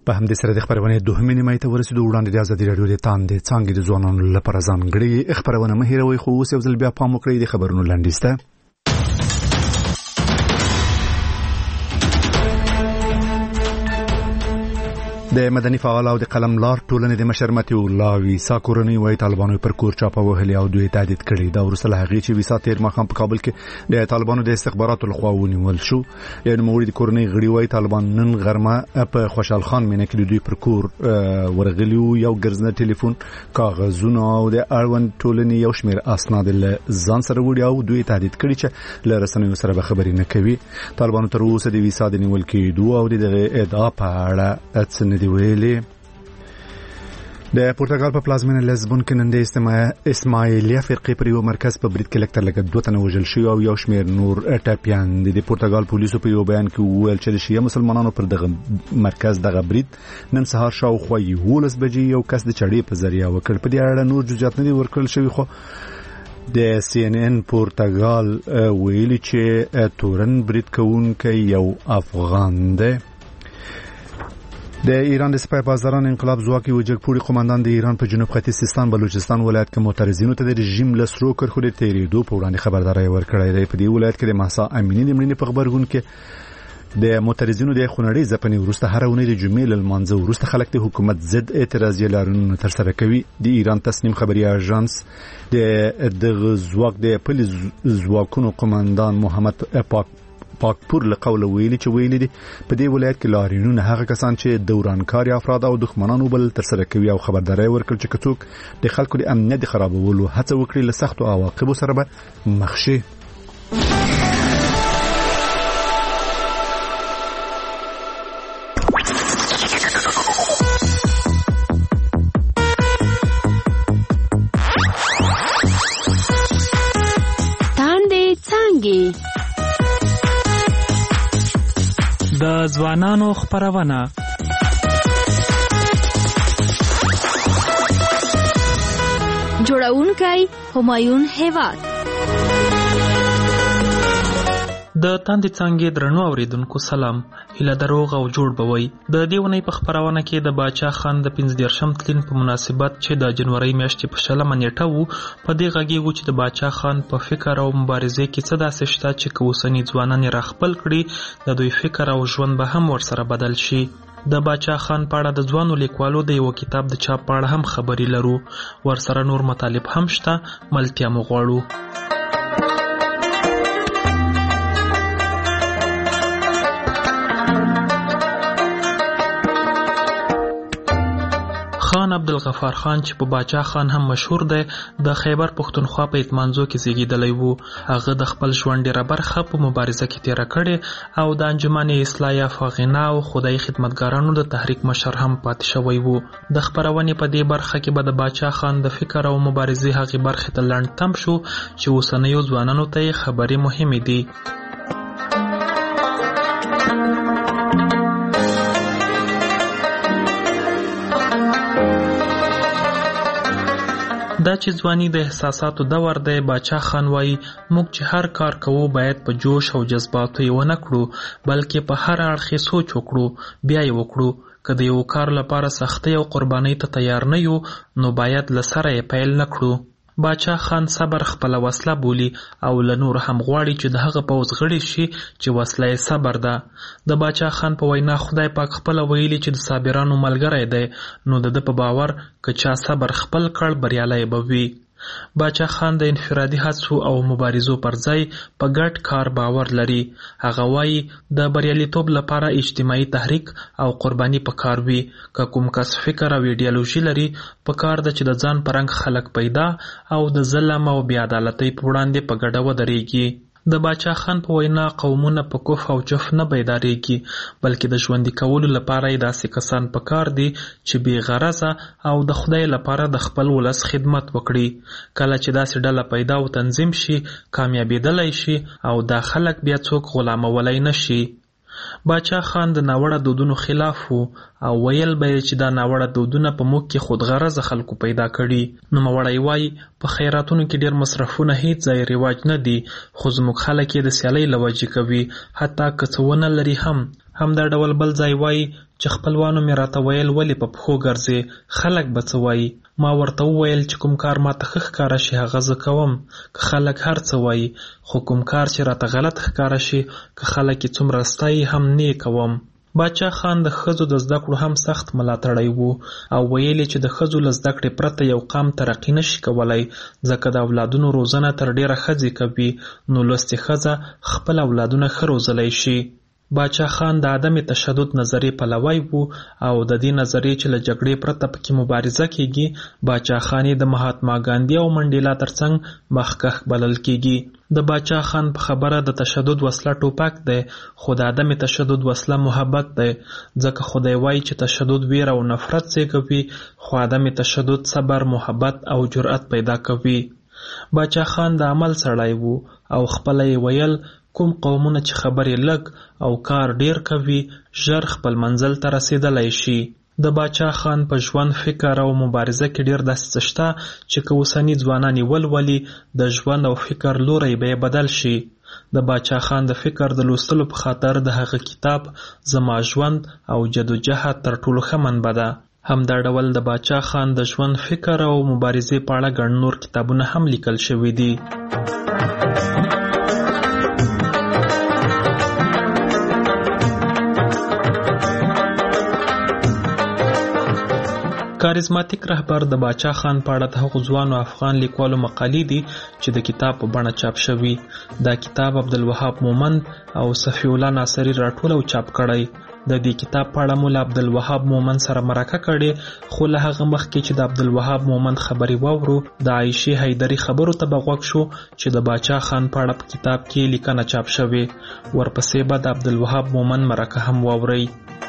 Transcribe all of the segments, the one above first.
په همدې سره د خبرونه دوهمې نیمه ته ورسېدو. وړاندې د ازادي راډیو د تاندې څانګې د ځوانانو لپاره ځانګړې خبرونه مه هېروئ، خو اوس یو ځل بیا پام وکړئ د خبرونو لنډیز ته. د مدني فعال او د قلم لار ټولنې د مشر متي الله ویسا کورنۍ وايي طالبانو پر کور چاپه وهلي او دوی تهدید کړي. دا وروسته له هغې چې ویسا تیر ماښام په کابل کې د طالبانو د استخباراتو لخوا ونیول شو. یو نوموړي د کورنۍ غړي وايي طالبان نن غرمه په خوشحال خان مینه کې د دوی پر کور ورغلي وو. یو ګرځنده ټلیفون، کاغذونه او د اړوند ټولنې یو شمېر اسناد له ځان سره وړي او دوی تهدید کړي چې له رسنیو سره به خبرې نه کوي. طالبانو تر اوسه د ویسا د نیول کېدو او د ادعا په اړه څه دی ویلي. د پرتګال په پلازمینه لزبون کې نن د اسماعیلیه فرقې پر یو مرکز په برید کې لږ تر لږه 2 تنه وژل شوي او یو شمېر نور ټپیان دي. د پرتګال پولیسو په یو بیان کې وویل چې د شیعه مسلمانانو پر دغه مرکز دغه برید نن سهار شاوخوا 11 بجې یو کس د چړې په ذریعه وکړ. په دې اړه نور جزئیات نه دي ورکړل شوي، خو د CNN پرتګال ویلي چې تورن برید کوونکی یو افغان دی. د ایران د سپاه پاسداران انقلاب ځواک یو جګپوړي قوماندان د ایران په جنوب ختیځ سیستان بلوچستان ولایت کې معترضینو ته د رژیم له سرو کرښو د تېرېدو په وړاندې خبرداری ورکړی دی. په دې ولایت کې د مهسا امینی د مړینې په خبرګون کې د معترضینو د خونړۍ ځپنې وروسته هر اونۍ د جمعې له لمانځه وروسته خلک د حکومت ضد اعتراضي اعلانونه ترسره کوي. د ایران تصنیم خبري اژانس د ځواک د پولیس ځواکونو قوماندان محمد پاکپور له قوله ویلي چې ویلي دي په دې ولایت کې لاریونونه هغه کسان چې دورانکاري افراد او دښمنانو بل ترسره کوي او خبرداری ورکړ چې کڅوک د خلکو د امنیت د خرابولو هڅه وکړي له سختو عواقبو سره به مخ شي. تاندې څانګې د ځوانانو خبرونه. جوړونکی همایون هیواد. د تاندې څانګې درنو اوریدونکو سلام، هیله دروغ او جوړ بوي. د دیونی په خبرونه کې د باچا خان د 15 تلین په مناسبت چې د جنوري میاشتې په 16 نیټه وو په دې غږیږو چې د باچا خان په فکر او مبارزې کې څه داسې شته چې کوسنی ځوانان راخپل کړي د دوی فکر او ژوند به هم ورسره بدل شي. د باچا خان په اړه د ځوانو لیکوالو د یو کتاب د چاپ په اړه هم خبري لرو، ورسره نور مطالب هم شته، ملتیا مو غواړو. خان عبدالغفار خان چې په باچا خان هم مشهور دی د خیبر پښتونخوا په اتمانزو کې زیږیدلی وو. هغه د خپل ژوند ډیره برخه په مبارزه کې تیره کړې او د انجمن اصلاح فغنا او خدای خدمتګارانو د تحریک مشر هم پاتې شوی وو. د خبرونې په دې برخه کې به د باچا خان د فکر او مبارزې هغې برخې ته لنډ تم شو چې اوسنیو ځوانانو ته یې خبرې مهمې دي. دا چې ځواني د احساساتو دور دی، باچا خان وایي موږ چې هر کار کوو باید په جوش او جذباتو یې ونه کړو، بلکې په هر اړخ یې سوچ وکړو، بیا یې وکړو. که د یو کار لپاره سختۍ او قربانۍ ته تیار نه یو نو باید له سره یې پیل نه کړو. باچا خان صبر خپله وسله بولي او له نور هم غواړي چې د هغه پوځ غړي شي چې وسله یې صبر ده. د باچا خان په وینا خدای پاک خپله ویلي چې د صابرانو ملګری دی، نو د ده په باور که چا صبر خپل کړ بریالی به وي. باچا خان د انفرادي هڅو او مبارزو پر ځای په ګډ کار باور لري. هغه وایي د بریالیتوب لپاره اجتماعي تحریک او قرباني پکار وي. که کوم کس فکر او ایډیالوژي لري پکار ده چې د ځان په رنګ خلک پیدا او د ظلم او بې عدالتۍ په وړاندې په ګډه ودرېږي. د باچا خان په وینا قومونه په کف او جف نه بیدارېږي، بلکې د ژوندي کولو لپاره یې داسې کسان پکار دي چې بې غرضه او د خدای لپاره د خپل ولس خدمت وکړي. کله چې داسې ډله پیدا او تنظیم شي کامیابېدلی شي او دا خلک بیا څوک غلامولی نه شي. باچا خان د ناوړه دودونو خلاف وو او ویل به چې دا ناوړه دودونه په موږ کې خودغرضه خلکو پیدا کړي. نوموړی وایي په خیراتونو کې ډېر مصرفونه هیڅ ځای رواج نه دي، خو زموږ خلک یې د سیالۍ له وجې کوي، حتی که څه ونه لري هم. همدا ډول بل ځای وایي چې خپلوانو مې راته ویل ولې په پښو ګرځې، خلک به څه وایي. ما ورته وویل چې کوم کار ماته ښه ښکاره شي هغه زه کوم، که خلک هر څه وایي، خو کوم کار چې راته غلط ښکاره شي که خلک یې څومره ستایي هم نه یې کوم. باچا خان د ښځو د زده کړو هم سخت ملاتړی و او ویل چې د ښځو له زده کړې پرته یو قام ترقي نشي کولی، ځکه د اولادونو روزنه تر ډیره ښځې کوي، نو لوستې ښځه خپل اولادونه ښه روزلی شي. باچا خان د عدم تشدد نظریې پلوی و او د دې نظریې چې له جګړې پرته پکې مبارزه کیږي، باچا خان د مهاتما ګاندھی او منډیلا ترڅنګ مخکښ بلل کیږي. د باچا خان په خبره د تشدد وسله ټوپک دی، خو د عدم تشدد وسله محبت دی، ځکه خدای وایي چې تشدد ویر او نفرت زیږوي، خو عدم تشدد صبر، محبت او جرأت پیدا کوي. باچا خان د عمل سړی و او خپله یې ویل کوم قومونه چې خبرې لږ او کار ډیر کوي ژر خپل منزل ته رسیدلی شي. د باچا خان په ژوند، فکر او مبارزه کې ډیر داسې څه شته چې که اوسني ځوانان یې ولولي د ژوند او فکر لوری به یې بدل شي. د باچا خان د فکر د لوستلو په خاطر د هغه کتاب زما ژوند او جدوجهد تر ټولو ښه منبع ده. همدا ډول د باچا خان د ژوند، فکر او مبارزې په اړه ګڼ نور کتابونه هم لیکل شوي دي. کاریزماتیک رهبر د باچا خان په اړه د هغو ځوانو افغان لیکوالو مقالې دي چې د کتاب په بڼه چاپ شوي. دا کتاب عبدالوهاب مومند او صفی الله ناصري راټول او چاپ کړی. د دې کتاب په اړه مو له عبدالوهاب مومند سره مرکه کړې، خو له هغه مخکې چې د عبدالوهاب مومند خبرې واورو د عایشې حیدري خبرو ته به غوږ شو چې د باچا خان په اړه په کتاب کې لیکنه چاپ شوې. ورپسې به د عبدالوهاب مومند مرکه هم واورئ.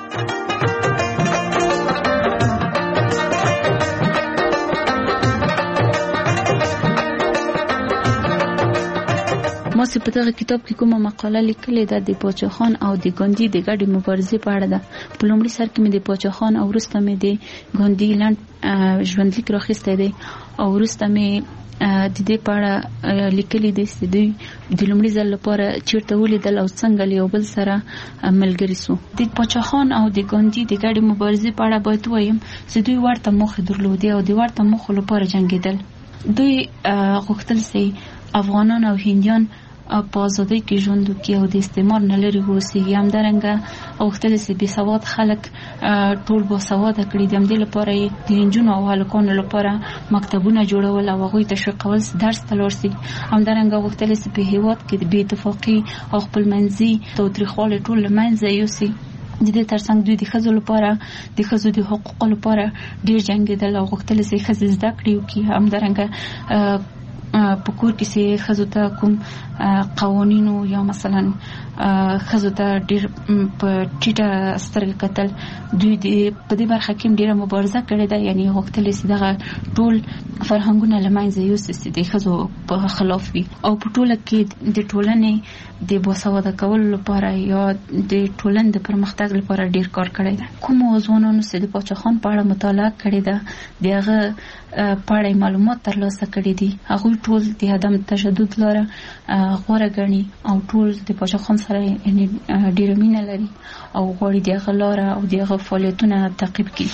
ما چې په دغه کتاب کې کومه مقاله لیکلې ده د باچا خان او د ګاندھی د ګډې مبارزې په اړه ده. په لومړي سر کې مې د باچا خان او وروسته مې د ګاندھی لنډ ژوندلیک راخیستی دی او وروسته مې د دې په اړه لیکلي دي چې دوی د لومړي ځل لپاره چیرته ولیدل او څنګه له یو بل سره ملګري سو. د باچا خان او د ګاندھی د ګډې مبارزې په اړه باید ووایم چې دوی ورته موخې درلودې او د ورته موخو لپاره جنګېدل. دوی غوښتل چې افغانان او هندیان په ازادۍ کې ژوند وکړي او د استعمار نه لرې واوسېږي. همدارنګه غوښتل چې بې سواد خلک ټول باسواده کړي. د همدې لپاره یې د نجونو او هلکانو لپاره مکتبونه جوړول او هغوی تشویقول چې درس ته لاړ شي. همدارنګه غوښتل چې په هېواد کې د بې اتفاقي او خپلمنځي تاوتریخوالي ټول له منځه یوسي. د دې ترڅنګ دوی د ښځو لپاره د ښځو د حقوقو لپاره ډېر جنګېدل او غوښتل چې ښځې زده کړې وکړي. همدارنګه په کور کې چې ښځو ته کوم قوانینو یا مثلا ښځو ته ډېر په ټیټه سترګه کتل، دوی په دې برخه کې ډېره مبارزه کړې ده. یعنې غوښتل چې دغه ټول فرهنګونه له منځه یوسي چې د ښځو په خلاف وي او په ټوله کې د ټولنې د باسواده کولو لپاره یا د ټولنې د پرمختګ لپاره ډېر کار کړی ده. کومو ځوانانو چې د باچا خان په اړه مطالعه کړې ده د هغه په اړه معلومات ترلاسه کړي دي، هغوی ټول د عدم تشدد لاره غوره ګڼي او ټول د باچا خان سره ډېره مینه لري او غواړي د هغه لاره او د هغه فعالیتونه تعقیب کړي.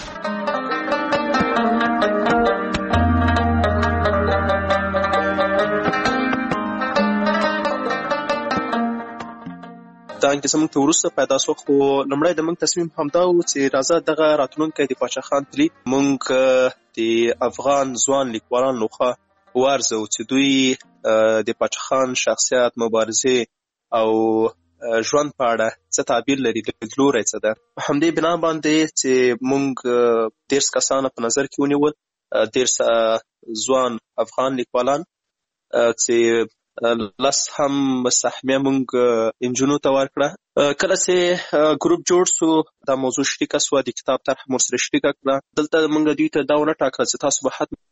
دا انګیزه موږ ته وروسته پیدا شوه، خو لومړی د موږ تصمیم همدا و چې راځه دغه راتلونکی د باچا خان تلي موږ د افغان ځوان لیکوالانو لخوا وارزو چې دوی د باچا خان شخصیت، مبارزې او ژوند په اړه څه تعبیر لري، لیدلوری څه ده. په همدې بنا باندې چې موږ 10 کسان په نظر کې ونیول، 10 ځوان افغان لیکوالان چې لس هم سهمیه مونږ انجونو ته ورکړه. کله چې ګروپ جوړ سو دا موضوع شریکه سوه، د کتاب طرح مو سره شریکه کړه. دلته مونږ دوی ته دا ونه ټاکله چې تاسو به حتما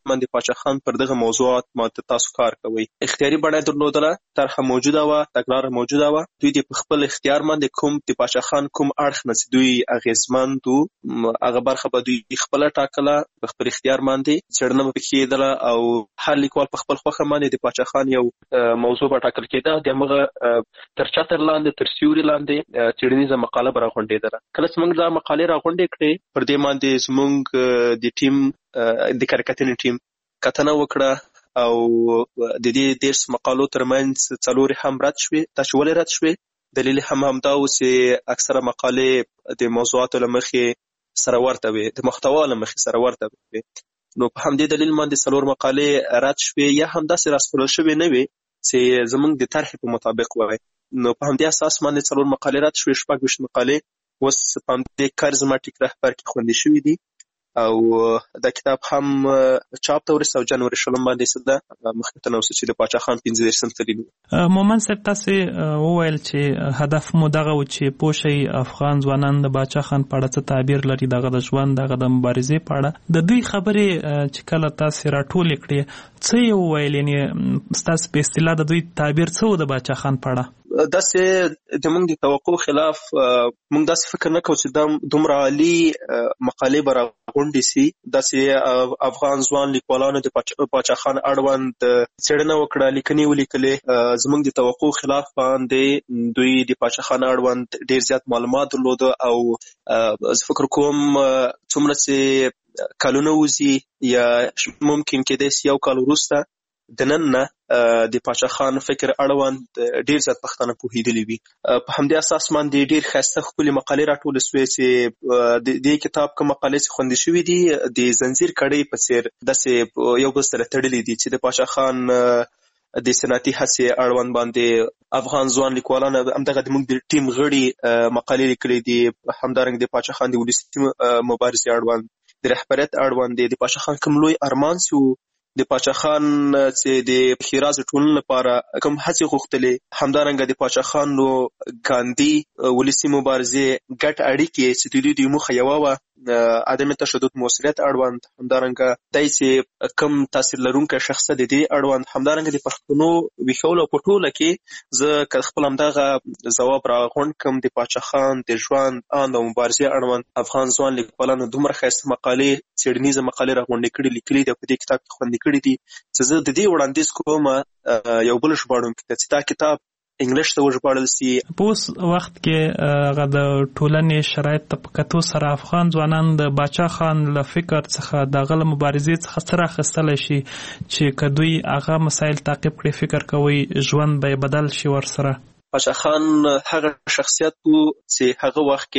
من د پاچا خان پر دغه موضوعات باندې تاسو کار کوئ. اختیاري بڼه درلودله، طرحه موجوده وه، تګلاره موجوده وه. دوی د په خپل اختیار باندې کوم د پاچا خان کوم اړخ نه چې دوی اغېزمند وو هغه برخه به دوی خپله ټاکله، په خپل اختیار باندې څېړنه به پکې کېدله او هر لیکوال په خپل خوښه باندې د پاچا خان یو موضوع به ټاکل کېده. د همغه تر چتر لاندې، تر سیوري لاندې څېړنیزه مقاله به راغونډېدله. کله چې موږ دا مقالې راغونډې کړې، پر دې باندې زموږ د ټیم د کارکتنې ټیم کتنه وکړه او د دې 13 مقالو ترمنځ 4 هم رد شوې. دا چې ولې رد شوې؟ دلیل هم همدا و چې اکثره مقالې د موضوعاتو له مخې سره ورته وي، د محتوا له مخې سره ورته وي. نو په همدې دلیل باندې 4 مقالې رد شوې یا همداسې راسپړل شوې نه وي چې زموږ د طرحې په مطابق وای. نو په همدې اساس باندې 4 مقالې رد شوې. 26 مقالې اوس په همدې کار زما ټیک رهبر کې خوندي شوي دي او دا کتاب هم چاپ ته ورسېد او جنوري 20 باندې څه ده مخکې ته نه اوسه چې د پاچا خان 15 تلین. مومن صاحب تاسې وویل چې هدف مو دغه و چې پوه شئ افغان ځوانان د پاچا خان په اړه څه تعبیر لري، دغه د ژوند، دغه د مبارزې په اړه. د دوی خبرې چې کله تاسې راټولې کړې څه یې وویل؟ یعنې ستاسو په اصطلاح د دوی تعبیر څه و د پاچا خان په اړه؟ داسې د موږ د توقع خلاف موږ داسې فکر نه کوو چې دا دومره عالي مقالې به راغونډې سي. داسې افغان ځوان لیکوالانو د پاچا خان اړوند څېړنه وکړه، لیکنې ولیکلې. زموږ د توقع خلاف باندې دوی د پاچا خان اړوند ډېر زیات معلومات درلوده او زه فکر کوم څومره چې کلونه وځي یا ممکن کېدای سي 1 کال وروسته د نن نه د پاچا خان فکر اړوند ډیر زیات پښتانه پوهېدلي وي. په همدې اساس باندې ډیر ښایسته ښکلې مقالې راټولې سوې چې د دې کتاب کوم مقالې چې خوندي شوي دي د زنځیر کړۍ په څېر داسې یو بل سره تړلي دي چې د پاچا خان د صنعتي هڅې اړوند باندې افغان ځوان لیکوالان همدغه د موږ د ټیم غړي مقالې لیکلې دي. همدارنګه د پاچا خان د ولسي مبارزې اړوند، د رهبریت اړوند، د پاچا خان کوم لوی ارمان چې د پاچا خان چې د ښېراز ټولنې لپاره کوم هڅې غوښتلې، همدارنګه د پاچا خان نو ګاندي ولسي مبارزې ګډ اړیکې چې د دوی د موخه یوه وه عدم تشدد موثریت اړوند، همدارنګه دی چې کوم تاثیر لرونکی شخص د دې اړوند، همدارنګه د پښتنو ویښولو په ټوله کې زه که خپل همدغه ځواب راغونډ کړم د پاچا خان د ژوند اند او مبارزې اړوند افغان ځوان لیکوالانو دومره ښایسته مقالې، څېړنیزه مقالې راغونډې کړي، لیکلي دي، په دې کتاب کې خوندي کړي دي چې زه د دې وړاندیز کوم یو بل ژباړونکي ته چې دا کتاب انګلیش ته وژباړل سي. په اوس وخت کې هغه د ټولنې شرایط ته په کتو سره افغان ځوانان د پاچا خان له فکر څخه، د هغه له مبارزې څخه څه راخیستلی شي چې که دوی هغه مسایل تعقیب کړي، فکر کوئ ژوند به بدل شي ورسره؟ پاچا خان هغه شخصیت و چې هغه وخت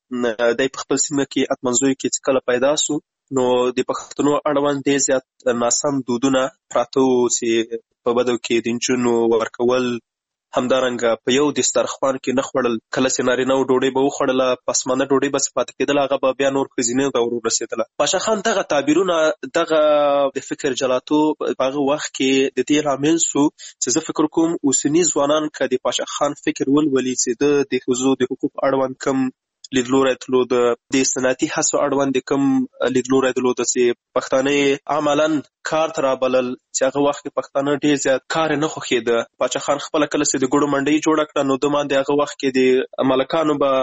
کې دی په خپل سیمه کې اتمنځوي کې چې کله پیدا سو نو د پښتنو اړوند ډېر زیات ناسم دودونه پراته وو چې په بدو کې د نجونو ورکول، همدارنګه په یو دسترخوان کې نه خوړل. کله چې نارینه و ډوډۍ به وخوړله، پسمانه ډوډۍ به څه پاتې کېدله، هغه به بیا نور ښځینه ته ورسېدله. پاچا خان دغه تعبیرونه، دغه د فکر جلاتو په هغه وخت کې د دې لامل سو چې زه فکر کوم اوسني ځوانان که د پاچا خان فکر ولولي چې د ښځو د حقوق اړوند کم لیدلوری درلوده، د صنعتي هڅو اړوند کم لیدلوری درلوده چې پښتانه عملاً کار ته رابلل، چې هغه وخت کې پښتانه ډېر زیات کار نه خوښېده. پاچا خان خپله کله چې د ګوړو منډۍ جوړه کړه نو د باندې هغه وخت کې د ملکانو به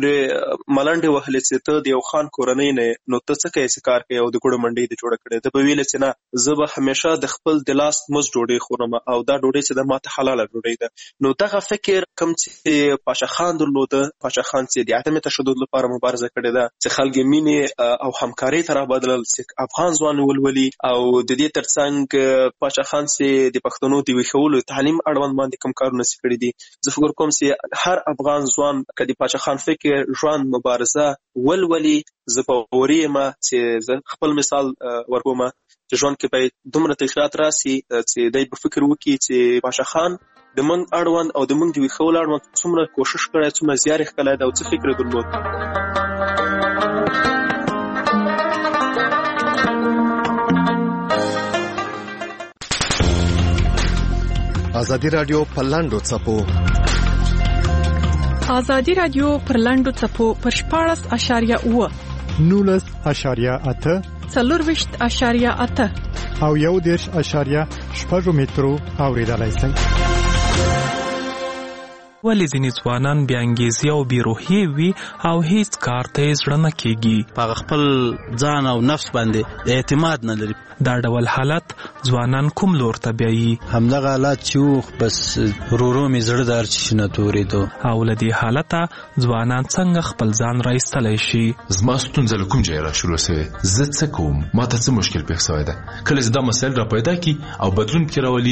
پرې ملنډې وهلې چې ته د یو خان کورنۍ نه نو ته څه کوې چې کار کوې او د ګوړو منډۍ دې جوړه کړې. ده به ویلې چې نه، زه به همیشه د خپل د لاس مزد ډوډۍ خورم او دا ډوډۍ چې ده ماته حلاله ډوډۍ ده. نو دغه فکر کوم چې پاچا خان درلوده، پاچا خان چې د عدم تشدد لپاره مبارزه کړې ده، چې خلک مینې او همکارۍ ته رابدلل، چې افغان ځوان ولولي، او د دې ترڅنګ پاچا خان چې د پښتنو د ویښولو تعلیم اړوند باندې کوم کارونه چې کړي دي. زه فکر کوم چې هر افغان ځوان که د پاچا خان فکر، ژوند، مبارزه ولولي، زه باوري یم چې زه خپل مثال ورکوم چې ژوند کې باید دومره تغیرات راسي چې دی به فکر وکړي چې پاچا خان د موږ اړوند او د موږ د ویښولو اړوند څومره کوشش کړی، څومره زیار یې ښکلی دی او څه فکر درلود. ازادي رادیو پر لاندو څپو، ازادي رادیو پر لاندو څپو پر 14.8 19.8 24.8 او 1.6 مترو اوریدلای شئ. ولی ځینې ځوانان بې انګیزې او بې روحیې وي او هیڅ کار ته یې زړه نه کېږي. په خپل ځان او نفس باندې اعتماد نه لري. دا ډول حالت ځوانان کوم لور ته بیایي؟ همدغه حالت چې بس ورو مې زړه د هر څه شي نه تورېدو. او له دې حالته ځوانان څنګه خپل ځان راایستلی شي؟ زما ستونزه له کوم ځایه راشروع سوې، زه څه کوم، ما ته څه مشکل پېښ سوی ده. کله چې دا مسایل را پیدا کړي او بدلون پکې راولي،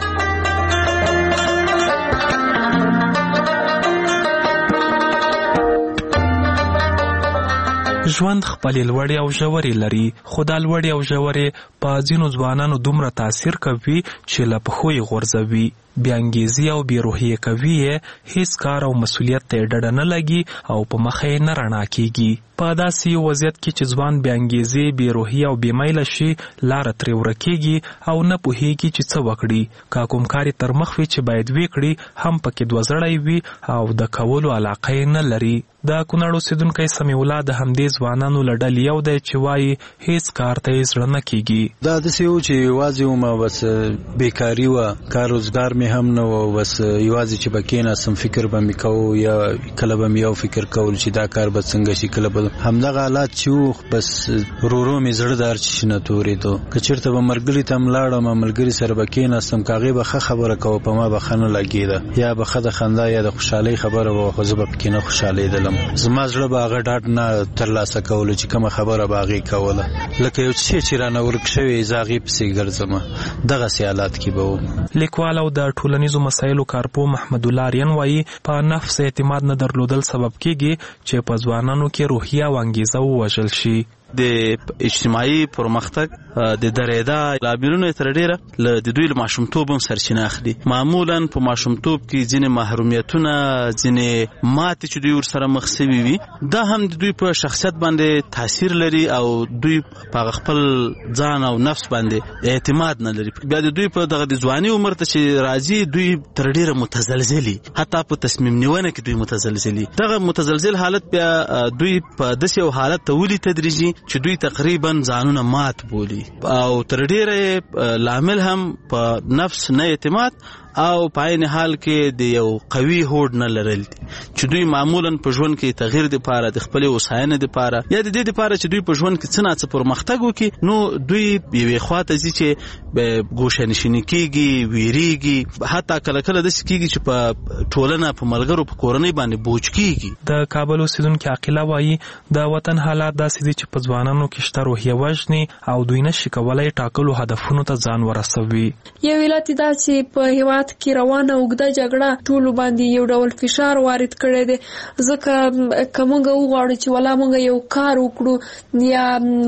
ژوند خپلې لوړې او ژورې لري، خو دا لوړې او ژورې په ځینو ځوانانو دومره تاثیر کوي چې له پښو یې غورځوي. بې انګیزې او بې روحیې کوي یې، هیڅ کار او مسؤلیت ته یې ډډه نه لګي او په مخه یې نه رڼا کېږي. په داسې یو وضعیت کې چې ځوان بې انګیزې، بې روحیې او بې میله شي، لاره ترې ورکېږي او نه پوهېږي چې څه وکړي. که کوم کار یې تر مخ وي چې باید ویې کړي، هم پکې دوه زړی وي او د کولو علاقه یې نه لري. د کونړ اوسېدونکی سمیع الله د همدې ځوانانو له ډلې یو دی چې وایي هیڅ کار ته یې زړه نه کېږي. دا داسې و چې یوازې ومه، بس بېکاري وه، کار روزګار مې هم نه و، بس یوازې چې به کېناستم فکر به مې کوو، یا کله به مې یو فکر کول چې دا کار به څنګه شي، کله به همدغه حالات چې و، بس ورو مې زړه د هر څه شي نه تورېدو. که چېرته به ملګري ته هم لاړم، ملګري سره به کېناستم، که هغې به ښه خبره کوه، په ما به ښه نه لګېده، یا به ښه د خندا یا د خوشحالۍ خبره به وه، خو زه به پکې نه خوشحالېدلم. زما زړه به هغه ډاډ نه ترلاسه کولو چې کومه خبره به هغې کوله، لکه یو څه چې رانه ورک شوی، زه هغې پسې ګرځم. دغسې حالات کې به و. لیکوال او د ټولنیزو مسایلو کارپوه محمد الله آریان وایي په نفس اعتماد نه درلودل سبب کېږي چې په ځوانانو کې روحیه او انګیزه ووژل شي. د اجتماعي پرمختګ د درېدا لاملونه تر ډیره د دوی له ماشومتوب هم سرچینه اخلي. معمولا په ماشومتوب کې ځینې محرومیتونه، ځینې ماتې چې دوی ورسره مخ سوي وي، دا هم د دوی په شخصیت باندې تاثیر لري او دوی په خپل ځان او نفس باندې اعتماد نه لري. بیا د دوی په دغه د ځواني عمر ته چې راځي، دوی تر ډیره متزلزلي، حتی په تصمیم نیونه کې دوی متزلزلي. دغه متزلزل حالت بیا دوی په داسې یو حالت ته ولي تدریجي چې دوی تقریبا ځانونه مات بولي، او تر ډیره لامل هم په نفس نه اعتماد او په عین حال کې د یو قوي هوډ نه لرل دي چې دوی معمولا په ژوند کې تغییر لپاره، د خپل وساینې لپاره، یا د دې لپاره چې دوی په ژوند کې څه نه څه پرمختګ وکړي، نو دوی یوې خواته ځي چې ګوښه‌نشیني کېږي، ویریږي، حتی کله کله داسې کېږي چې په ټولنه، په ملګرو، په کورنۍ باندې بوج کېږي. د کابل اوسېدونکي عاقله وایي د وطن حالات داسې دي چې په ځوانانو کې شته روحیه وژني او دوی نشي کولی ټاکلو هدفونو ته ځان ورسوي. یو علت دا چې په هېواد کې روانه اوږده جګړه ټولو باندې یو ډول فشار وارد کړی دی. ځکه که موږ وغواړو چې ولا موږ یو کار وکړو یا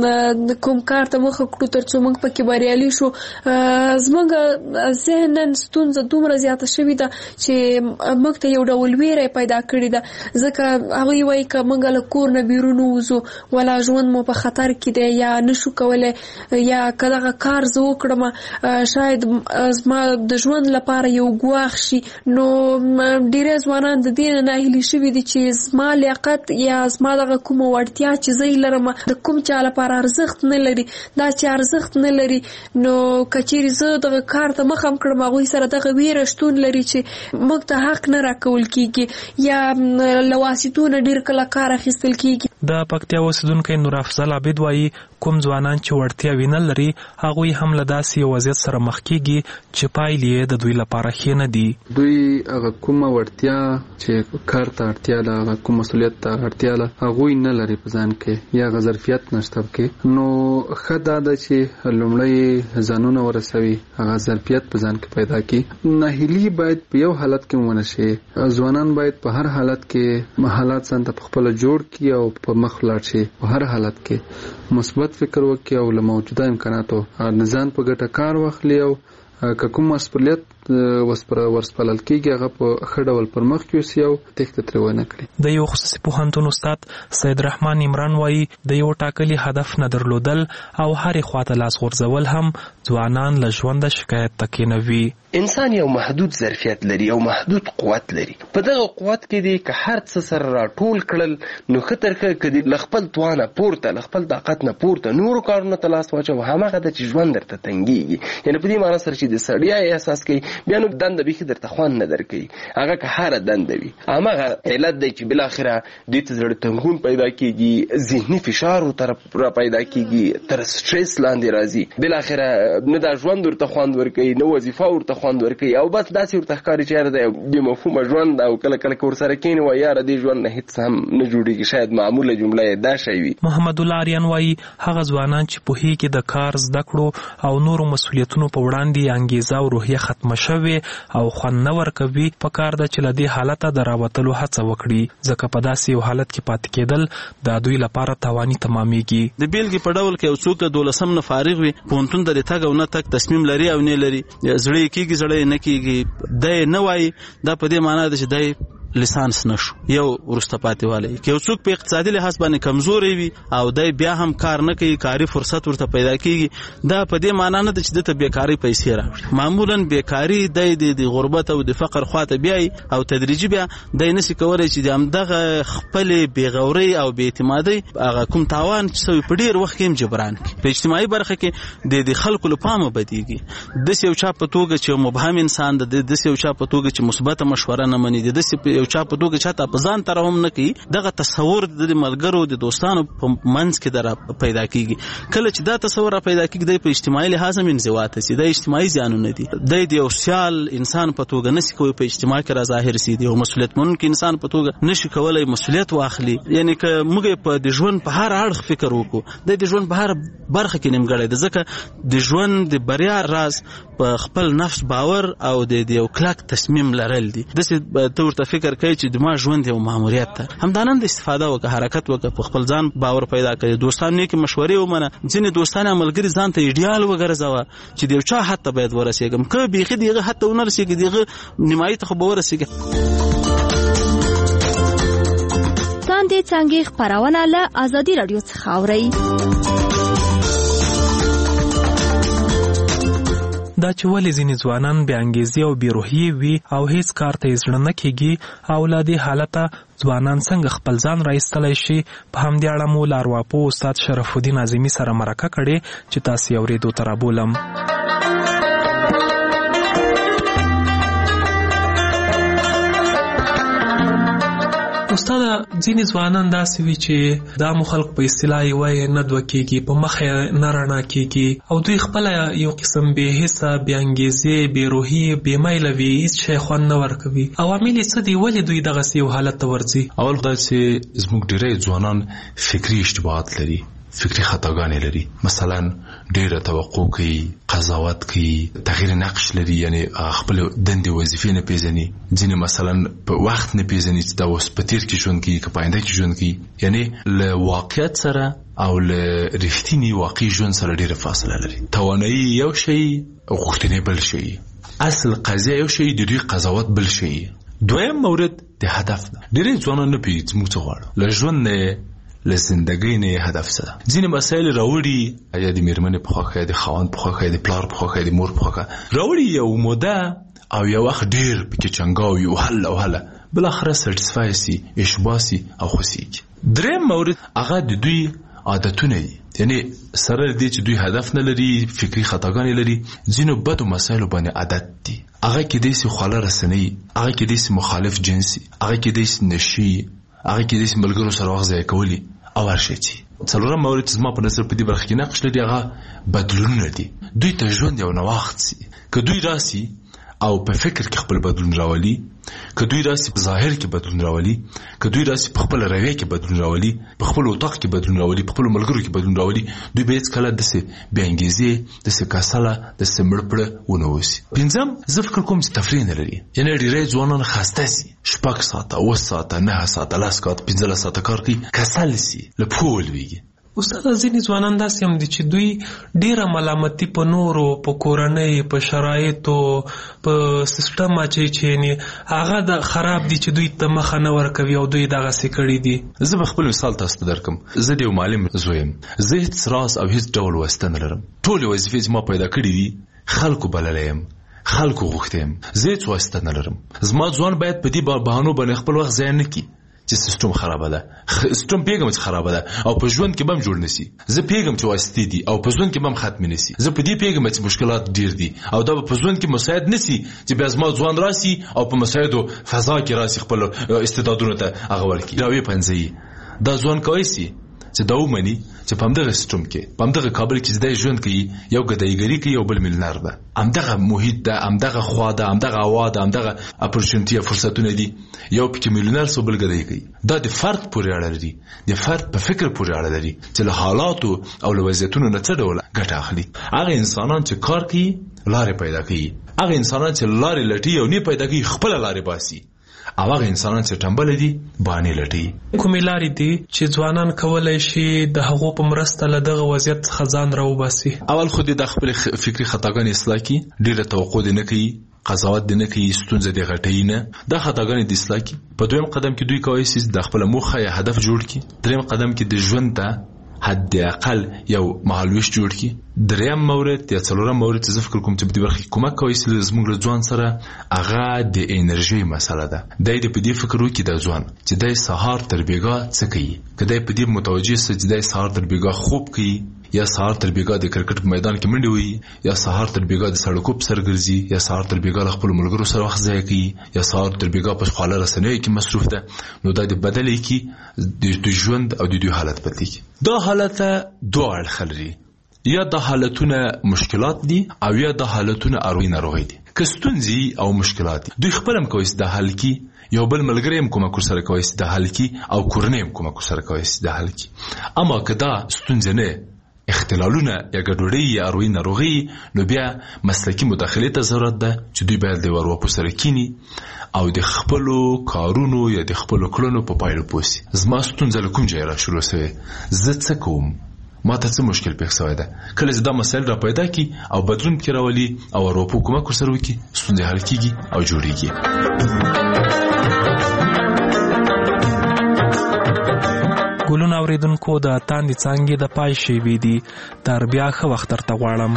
کوم کار ته مخه کړو تر څو موږ پکې بریالي شو، زموږ ذهناً ستونزه دومره زیاته شوې ده چې موږ ته یو ډول ویره پیدا کړې ده. ځکه هغوی وایي که موږ له کور نه بیرون ووځو، ولا ژوند مو په خطر کې دی، یا نشو کولی، یا که دغه کار زه وکړم شاید زما د ژوند لپاره یو ګواښ شي. نو ډېری ځوانان د دې نه ناهیلي شوي دي چې زما لیاقت یا زما دغه کومه وړتیا چې زه یې لرم د کوم چا لپاره ارزښت نه لري. دا چې ارزښت نه لري، نو که چیرې زه دغه کار ته مخه هم کړم، هغوی سره دغه ویره شتون لري چې موږ ته حق نه راکول کېږي، یا له واسطو نه ډېر کله کار اخیستل کېږي. د پکتیا اوسېدونکی نور افضل عابد وایي کوم ځوانان چې وړتیاوې نه لري، هغوی هم له داسې یو وضعیت سره مخ کېږي چې پایلې یې د دوی لپاره ښې نه دي. دوی هغه کومه وړتیا چې کار ته اړتیا ده، هغه کوم مسؤلیت ته اړتیا ده، هغوی نه لري په ځان کې، یا هغه ظرفیت نشته پکې. نو ښه دا ده چې لومړی ځانونه ورسوي، هغه ظرفیت په ځان کې پیدا کړي. ناهیلي باید په یو حالت کې ونه شي. ځوانان باید په هر حالت کې حالات ځان ته په خپله جوړ کړي او په مخ ولاړ شي. په هر حالت کې مثبت فکر وکړي او له موجوده امکاناتو ځان په ګټه کار واخلي، او که کوم مسؤلیت ورسپلل کېږي هغه په ښه ډول پر مخ یوسي او تېښته ترې ونه کړي. د یو خصوصي پوهنتون استاد سید رحمان عمران وایي د یو ټاکلي هدف نه درلودل او هرې خواته لاس غورځول هم ځوانان له ژونده شکایت ته کېنوي. انسان یو محدود ظرفیت لري او محدود قوت لري. په دغه قوت کې دی که هر څه سره راټول کړل نو ښه تر ښه که دی له خپل توانه پورته له خپل طاقت نه پورته نورو کارونو ته لاس واچوه هماغه ده چې ژوند درته تنګېږي. یعنې په دې معنی سره چې د سړیا احساس کوي بیا نو دنده بیخي درته خوند نه درکوي. هغه که هره دنده وي هماغه علت دی چې بالاخره دوی ته زړه تنګون پیدا کېږي، ذهني فشار ورته را پیدا کېږي، تر سټرس لاندې راځي. بالاخره نه دا ژوند ورته خوند ورکوي نه وظیفه ورته خوند ورکوي او بس داسې ورته ښکاري چې یاره د بې مفهومه ژوند او کله کله که ورسره کښېني وایي یاره دې ژوند نه هېڅ هم نه جوړېږي. شاید معموله جمله یې دا شی وي. محمد الله آریان وایي هغه ځوانان چې پوهېږي د کار زده کړو او نورو مسؤلیتونو په وړاندې انګیزه او روحیه ختمه شوې او خوند نه ورکوي پکار ده چې له دې حالته د راوتلو هڅه وکړي ځکه په داسې یو حالت کې پاتې کېدل د دوی لپاره تاواني تمامېږي. د بیلګې په ډول کې یو څوک د 12 نه فارغ وي پوهنتون ته د تګ او نه تګ تصمیم لري او نه لري، زړه یې کېږي زړه یې نه کېږي، دی نه وایي دا په دې معنا ده چې دی لیسانس نشو یو ورسته پاتې والی. که یو څوک په اقتصادي لحاظ باندې کمزوری وي او دی بیا هم کار نه کوي کاري فرصت ورته پیدا کېږي دا په دې معنا نه ده چې دته بیکاري پیسې راوړي. معمولا بیکاري دی د غربت او د فقر خواته بیایي او تدریجي بیا دی نشي کولی چې د همدغه خپلې بېغورۍ او بېاعتمادۍ هغه کوم تاوان چې سوی په ډېر وخت کې هم جبران کړي. په اجتماعي برخه کې د خلکو له پامه بدېږي. داسې یو چا په توګه چې مبهم انسان ده، داسې یو چا په توګه چې مثبته مشوره نه مني، داسې یو چا په توګه چاته په ځان تر هم نه کوي، دغه تصور د ملګرو د دوستانو په منځ کې در پیدا کیږي. کله چې دا تصور پیدا کیږي د په اجتماعي لحاظ هم انزواته سي، د اجتماعي زیانونه دي. د یو سیال انسان په توګه نشي کوي په اجتماع کې را ظاهر سي، د یو مسؤلیت منونکي انسان په توګه نشي کولای مسؤلیت واخلي. یعنی که موږ په د ژوند په هر اړخ فکر وکړو د ژوند په هر برخه کې نیمګړی ده، ځکه د ژوند د بریا راز په خپل نفس باور او د یو کلک تصمیم لرل دي. داسې ته ورته فکر کوي چې د ما ژوند یو ماموریت ده، همدانن د استفاده وکړه، حرکت وکړه، په خپل ځان باور پیدا کړي، دوستان نیکې مشورې ومنه. ځینې دوستان ملګري ځان ته ایډیال وګرځوه چې د یو چا حد ته باید ورسېږم، که بیخي د هغه حد ته ونه رسېږي د هغه نیمایي ته خو به ورسېږي. تاندې څانګې خپرونه له ازادي راډیو څخه اورئ. دا چې ولې ځینې ځوانان بې انګیزې او بې روحیې وي او هیڅ کار ته یې زړه نه کېږي او له دې حالته ځوانان څنګه خپل ځان راایستلی شي، په همدې اړه مو له ارواپوه استاد شرف الدین اعظمي سره مرکه کړې چې تاسې یې اورېدو ته رابولم. استاد ځینې ځوانان داسې وي چې دا مو خلق په اصطلاح یې وایي نه دوه کېږي، په مخ یې نه رڼا کېږي او دوی خپله یو قسم بې حسه، بې انګیزې، بې روحي، بې میله وي، هېڅ شی خوند نه ورکوي. عوامل یې څه دي؟ ولې دوی دغسې یو حالت ته ورځي؟ اول خدای چې زموږ ډېری ځوانان فکري اشتباهات لري، فکری خطاګانې لري. مثلا ډېره توقع کوي، قضاوت کوي، تغییر نقش لري، یعنی خپل دندې وظیفې نه پیژني. ځینې مثلا په وخت نه پیژني چې دا اوس په تیر کې ژوند کوي که په آینده کې ژوند کوي. یعنی له واقعیت سره او له رښتیني واقعي ژوند سره ډېره فاصله لري. توانایي یو شی، غوښتنې بل شی، اصل قضیه یو شی، د دوی قضاوت بل شی. دویم مورد د هدف ده. ډېری ځوانان نه پوهېږي چې موږ څه غواړو له ژوند نه، له زندګۍ نه هدف څه ده. ځینې مسایل راوړي، یا د مېرمنې په خوښه، یا د خاوند په خوښه، یا د پلار په خوښه، یا د مور په خوښه راوړي، یو موده او یو وخت ډېر پکې چنګاوي او هله بالاخره سټسفای سي، اشباه سي او خوښېږي. دریم مورد هغه د دوی عادتونه دي. یعنی سره دې چې دوی هدف نه لري، فکری خطاګانې لري، ځینو بدو مسایلو باندې عادت دي. هغه کېدای سي خواله رسنۍ، هغه کېدای سي مخالف جنسي، هغه کېدای سي نشي، هغه کېدای سي ملګرو سره وخت ضایع کولي او هر شی چې څلورم مورد زما په نظر په دې برخه کې نقش لري هغه بدلونونه دي. دوی ته ژوند یو نوښت سي. که دوی راسي او په فکر کې خپل بدلون راولي، که دوی راسي په ظاهر کې بدلون راولي، که دوی راسي په خپل رویه کې بدلون راولي، په خپل اطاق کې بدلون راولي، په خپل ملګرو کې بدلون راولي، دوی به هیڅکله داسې بې انګیزې، داسې کسله، داسې مړپړه ونه اوسي. پنځم، زه فکر کوم چې تفریح نه لري. یعنې ډېری ځوانان خسته سي، 6 ساعته، 8 ساعته، 9 ساعته، 10 ساعته، 15 ساعته کار کوي، کسل سي، له پښو ولوېږي. استاد ځینې ځوانان داسې هم دي چې دوی ډیره ملامتي په نورو په کورنۍ په شرایطو په سیستم اچي چې هغه د خراب دي چې دوی ته مخه نه ورکوي او دوی دغسې کړي دي. زه به خپل مثال تاسو ته درکم. زه د یو معلم زوی یم. زه هیڅ راز او هیڅ ډول واسطه نه لرم. ټولې وظیفې چې ما پیدا کړي دي خلکو بللی یم، خلکو غوښتی یم. زه هیڅ واسطه نه لرم. زما ځوان باید په دې بهانو باندې خپل وخت ضایع نه کړي چې سیستم خرابه ده. سیستم پیغام چې خرابه ده او په ژوند کې به هم جوړ نشي. زه پیغام چې واسطې دي او په ژوند کې به هم ختم نشي. زه په دې پیغام چې مشکلات ډیر دي او دا په ژوند کې مساعد نشي چې بیا زما ځوان راسي او په مساعدو فضا کې راسي خپل استعدادونه ته هغه ورکړي. راوي پنځي دا ځوان کوي چې دا ومني چې په همدغه سیستم کې په همدغه کابل کې زده ژوند کوي، یو ګدایګري کوي، یو بل میلیونر ده. همدغه محیط ده، همدغه خوا ده، همدغه هوا ده، همدغه اپورچونټي فرصتونه دي. یو پکې میلیونر سو بل ګدای کوي. دا د فرد پورې اړه لري، د فرد په فکر پورې اړه لري چې له حالاتو او له وضعیتونو نه څه ډول ګټه اخلي. هغه انسانان چې کار کوي لارې پیدا کوي، هغه انسانان چې لارې لټي او نه پیدا کوي خپل لارې باسي، او هغه انسانان چې ټمبل دي باندې لټي. کومې لارې دي چې ځوانان کولای شي د هغو په مرسته له دغه وضعیت څخه ځان راوباسي؟ اول خو د خپل فکری خطاګانې اصلاح کړي، ډېره توقع دې نه کوي، قضاوت دې نه کوي، ستونزه دې غټوي نه. دا خطاګانې دې اصلاح کړي. په دویم قدم کې دوی کولی شي د خپل موخه یا هدف جوړ کړي. دریم قدم کې د ژوند ته حد اقل یو مهالویش جوړ کړي. دریم مورد یا څلورم مورد چې زه فکر کوم چې په دې برخه کې کومک کوي چې زموږ له ځوان سره هغه د انرژي مسله ده. دی د په دې فکر وکړي د ځوان چې دی سهار تر بیګا څه کوي. که دی په دې متوجه سي چې دی سهار تر بیګا خوب کوي، یا سهار تر بیګا د کرکټ په میدان کې منډې وهي، یا سهار تر بیګا د سړکو په سر ګرځي، یا سهار تر بیګا له خپلو ملګرو سره وخت ضایع کوي، یا سهار تر بیګا په خواله رسنیو کې مصروف ده، نو دا د بدلې کې د ژوند او د دوی حالت بدلېږي. دا حالت دوه اړخه لري، یا د حالتونه مشکلات دي او یا د حالتونه اروي ناروغي دي. که ستونزې او مشکلات دي دوی خپل هم کوي د حل کې، یو بل ملګری هم کومک سره کوي د حل کې، او کورنۍ هم کومک سره کوي د حل کې. اما که دا ستونزې نه اختلالونه یا ګډوډي یا اروي ناروغي، نو بیا مسلکي مداخله ته ضرورت ده چې دوی باید د ورواپو سره کینی او د خپلو کارونو یا د خپلو کړنو په پایلو پوسی. زما ستونزه له کوم ځای را شروع شوې، زه څه کوم، ما ته څه مشکل پیښ شوی ده. کله چې دا مسایل را پیدا کی او بدلون پکې راولي او ورواپو کومک سره وکړي، ستونزې حل کیږي او جوړیږي. ګلونه اوریدونکو د تاندې څانګې د پای شیبې دي. تر بیا ښه وخت درته غواړم.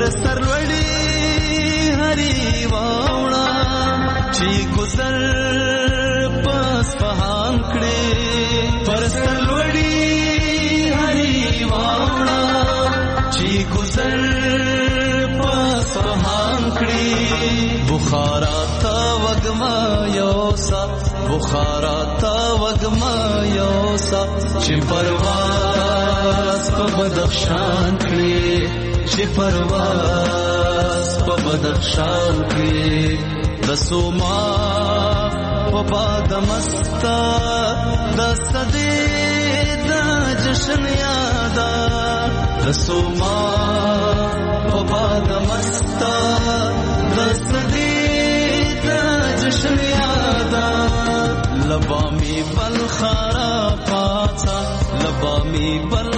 गुजर چې گذر پسپهان کړي بخارا تا وګما یوسا بخارا تا وګما یوسا چې پرواز په بدخشان کړي چې پرواز په بدخشان کړي د سوما په باد مستا د صدې د جشن یادا د سوما په باد مستا د صدې د جشن یادا لبا می بل خرا پاتا لبا می بل